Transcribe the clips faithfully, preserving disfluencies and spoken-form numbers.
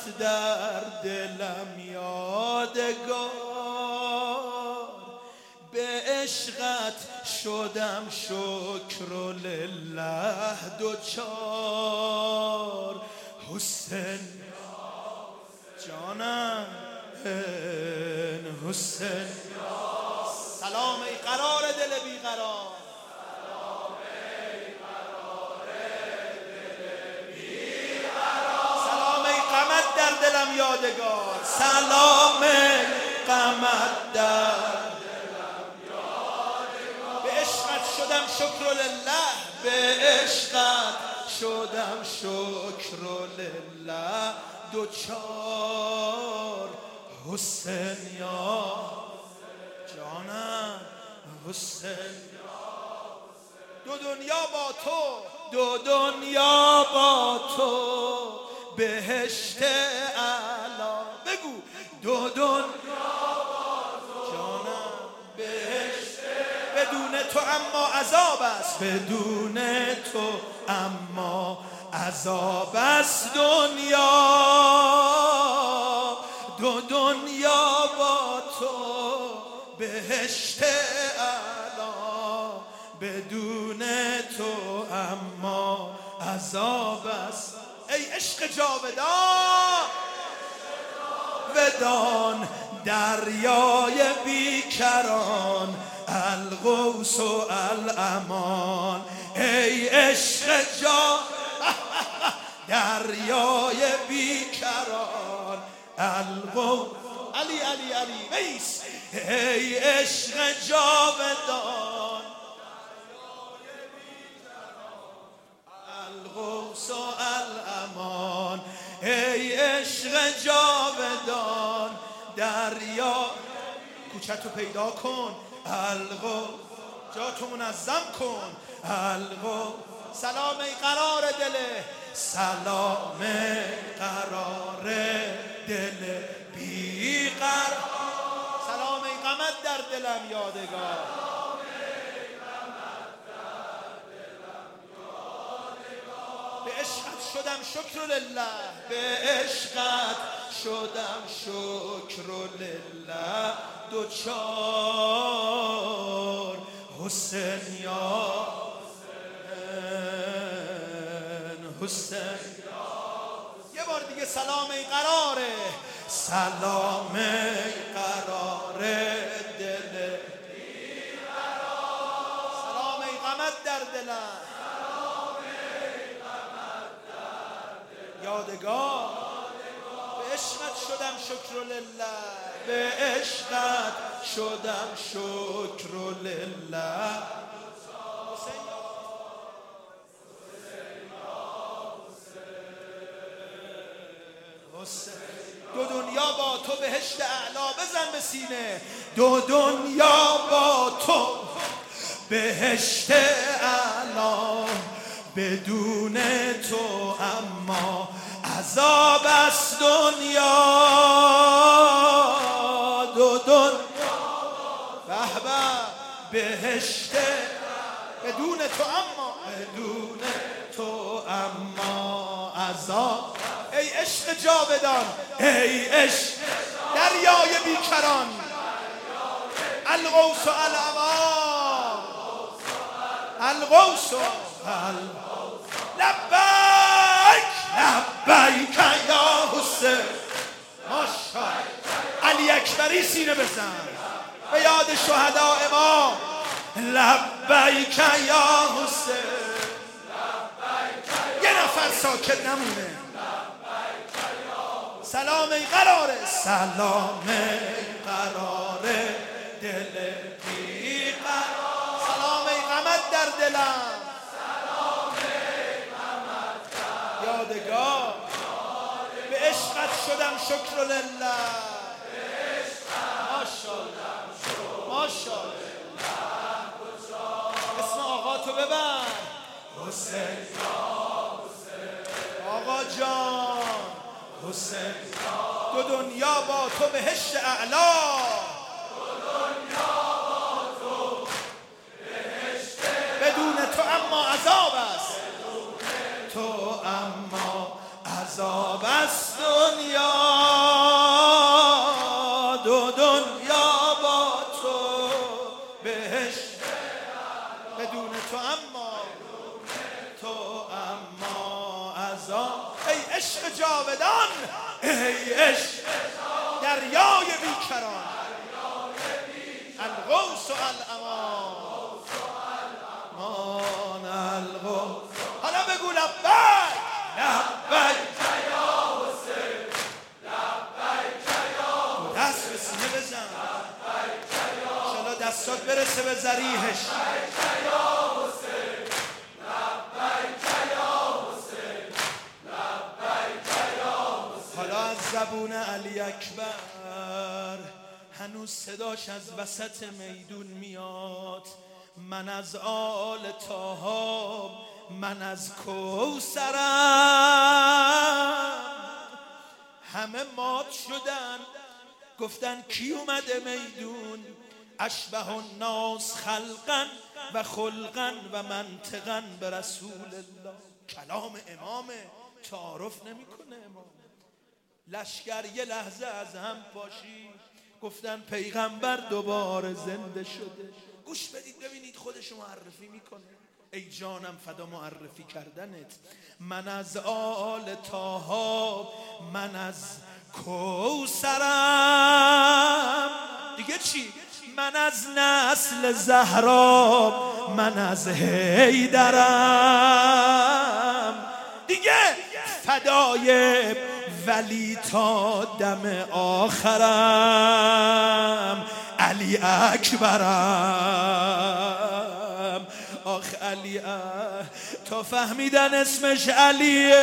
در دلم یادگار، به عشقت شدم شکر و لله دوچار. حسین جانم حسین، سلام ای قرار دل بیقرار، سلام ای قرار دل بیقرار، سلام ای غمت در دلم یادگار، سلام ای غمت در دلم یادگار. به عشقت شدم شکر لله، به عشقت شدم شکر لله دوچار. حسین یا جانم حسین، دو دنیا با تو، دو دنیا با تو، بهشت اعلی. بگو دو دنیا با تو جانم بهشت، بدون تو اما عذاب است، بدون تو اما عذاب است دنیا. دو دنیا با تو بهشت اعلی، بدون تو اما عذاب است. ای عشق جاودان ودان، دریای بیکران، الغوث و الامان. ای عشق جاودان دریای بیکران، الغوث. علی علی علی ویس. ای عشق جاودان، الغوث و الامان. ای عشق جاودان، دریا کوچتو پیدا کن، الغوث جاتو منظم کن، الغوث. سلام ای قرار دل، سلام ای قرار دل بیقرار، سلام ای غمت در دلم یادگار، سلام ای غمت در دلم یادگار. به عشقت شدم شکر لله، به عشقت شدم شکر لله دوچار. حسین یا حسین، یه بار دیگه سلام ای قراره، سلام ای قراره دل بیقرار، سلام ای غمت در دلم، سلام ای غمت در دلم یادگار. به عشقت شدم شکر لله، به عشقت شدم شکر لله. دو دنیا با تو بهشت اعلا، بزن به سینه. دو دنیا با تو بهشت اعلا، بدون تو اما عذاب است دنیا. دو دنیا به به بهشت، بدون تو اما، بدون تو اما عذاب. ای عشق جاودان، ای عشق دریای بیکران، الغوث و الامان، الغوث و لبیک لبیک یا حسین. ماشاءالله علی اکبری سینه بزن به یاد شهدا امام. لبیک یا حسین، یه نفر ساکت نمونه. سلام ای قراره، سلام ای قراره دل بیقرار، سلام ای غمت در دلم، سلام ای غمت در یادگار. به عشقت شدم شکر لله، به عشقت ماشاءالله ماشاءالله. اسم آقا تو ببر، حسین آقا جان حسین. دو دنیا با تو بهشت اعلا، دو دنیا با تو بهشت، بدون تو اما عذاب است، بدون تو اما عذاب است دنیا. دنیا با تو بهشت بدون تو اما تو اما عذاب. ای عشق جاودان ای عشق دریای بیکران الغوث و الامان مان الغوث. حالا بگو لبیک لبیک یا حسین لبیک یا دست به سینه بزن انشالله دستات برسه به ذریحش. حالا از زبون علی اکبر هنوز صداش از وسط میدون میاد. من از آل طه من از کوثرم. همه مات شدن گفتن کی اومده میدون؟ اشبه الناس خلقا و خلقا و منطقا به رسول الله. کلام امامه، تعارف نمیکنه امام. لشکر یه لحظه از هم پاشید گفتن پیغمبر دوباره زنده شده. گوش بدید ببینید خودشو معرفی میکنه. ای جانم فدا معرفی کردنت. من از آل طه من از کوثرم. دیگه چی؟ من از نسل زهرا من از حیدرم. دیگه فدای ولی تا دم آخرم علی اکبرم. آخ علی تا فهمیدن اسمش علیه.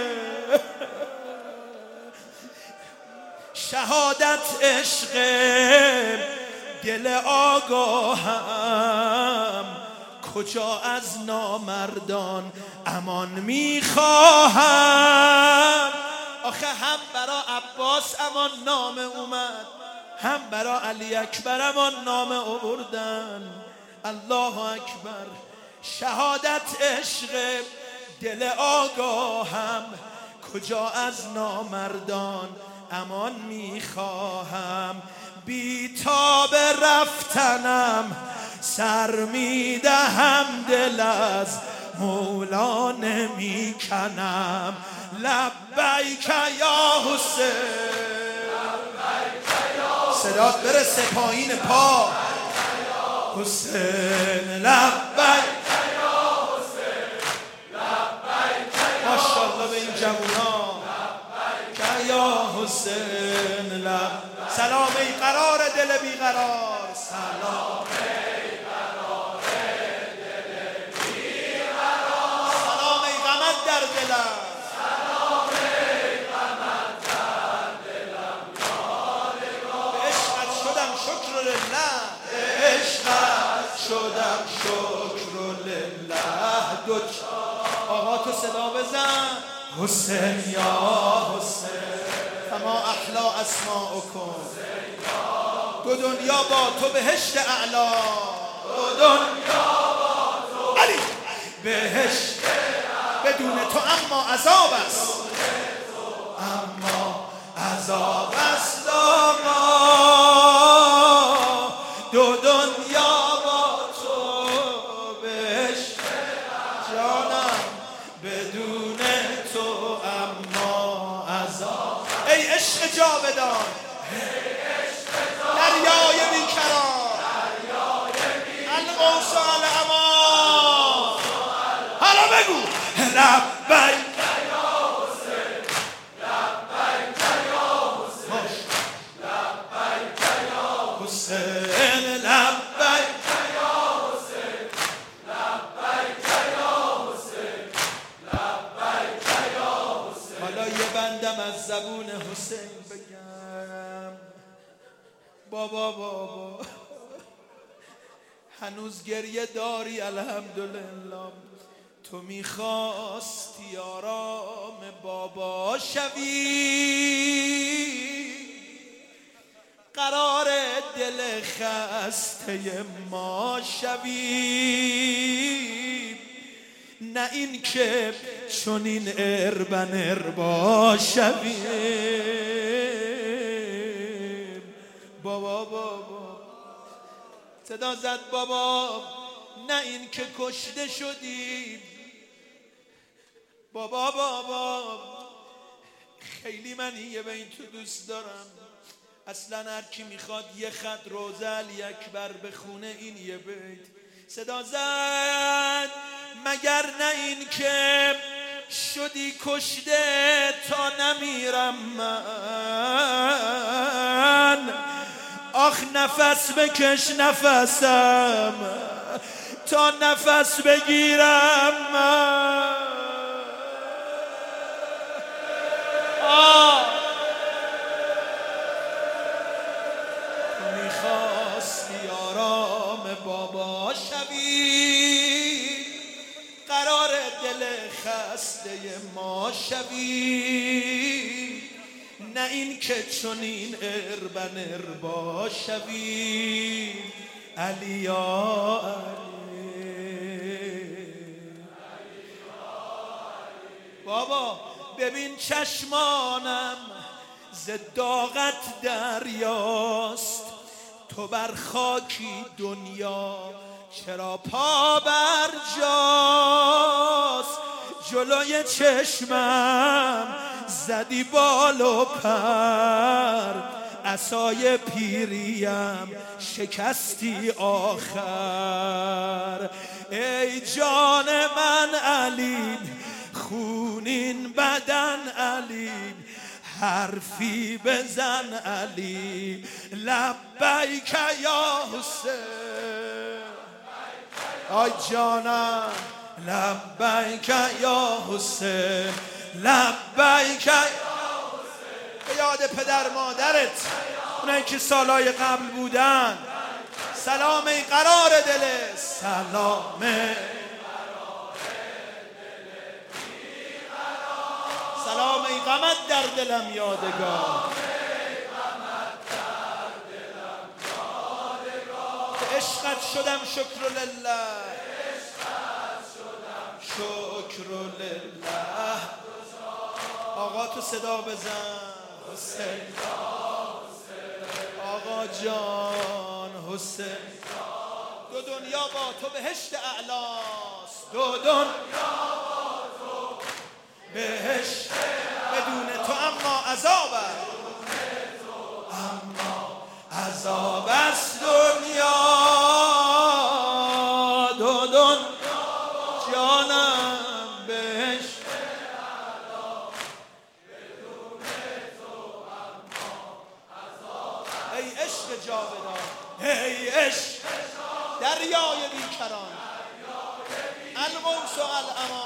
شهادت عشق دل آگاهم کجا از نامردان امان میخواهم. آخه هم برا عباس امان نام اومد هم برا علی اکبر امان نام آوردن. الله اکبر. شهادت عشق دل آگاهم کجا از نامردان امان میخواهم. بی تاب رفتنم سر میدهم دل از مولا نمیکنم. لبیک یا حسین صدات برسه پایین پا حسین لبیک یا حسین لبیک ماشاءالله به این جوونا لبیک یا حسین لب. سلام ای قرار دل بیقرار سلام ای قرار دل بیقرار سلام ای غمت در دلم سلام ای غمت در دلم یادگار. به عشقت شدم شکر لله به عشقت شدم شکر لله. دوچ آقا تو صدا بزن حسین یا حسین فما احلا اسماءکم. دو دنیا با تو بهشت اعلا. دو دنیا با تو علی بهشت بدون تو اما عذاب است اما عذاب است آقا. دو دنیا با تو بهشت جانم بدون تو اما عذاب. ای عشق جاودان دریای بیکران الغوث و الامان. حالا بگو لبیک یا حسین لبیک یا حسین لبیک یا حسین لبیک یا حسین لبیک یا حسین لبیک یا حسین. حالا یه بندم از زبون حسین بگم. بابا بابا هنوز گریه داری الحمدلله. تو میخواستی آرام بابا شوی قرار دل خسته ما شوی. نه این که چون این اربن اربا شوی بابا بابا صدا زد بابا، نه این که کشته شدی بابا بابا. خیلی من یه به این تو دوست دارم، اصلا هر کی میخواد یه خط روزه علی اکبر بخونه این یه بیت. صدا زد مگر نه این که شدی کشته تا نمیرم من، آخ نفس بکش نفسم تا نفس بگیرم من. آه تو میخواستی آرام بابا شوی، قرار دل خسته ما شوی، نه این که چنین اربن اربا شوی. علی یا علی بابا ببین چشمانم ز داغت دریاست، تو بر خاکی دنیا چرا پا بر جاست، جلوی چشمم زدی بال و پر، عصای پیریم شکستی آخر. ای جان من علی خونین بدن علی، حرفی بزن علی لبیک یا حسین. آی جانم لبیک یا حسین، لبیک یا حسین. به یاد پدر مادرت، اونایی که سالهای قبل بودن، سلام ای قرار دل، سلام سلام ای غمت در دلم یادگار، به عشقت شدم شکر لله، شکر لله. آقا تو صدا بزن حسین، آقا جان حسین. دو دنیا با تو بهشت اعلاست، دو دنیا با تو بهشت، بدون تو اما عذاب است، اما عذاب است دنیا. دو دنیا جانم بهشت، بدون تو اما عذاب. ای عشق جاودان، ای عشق دریای بیکران، الغوث و الامان.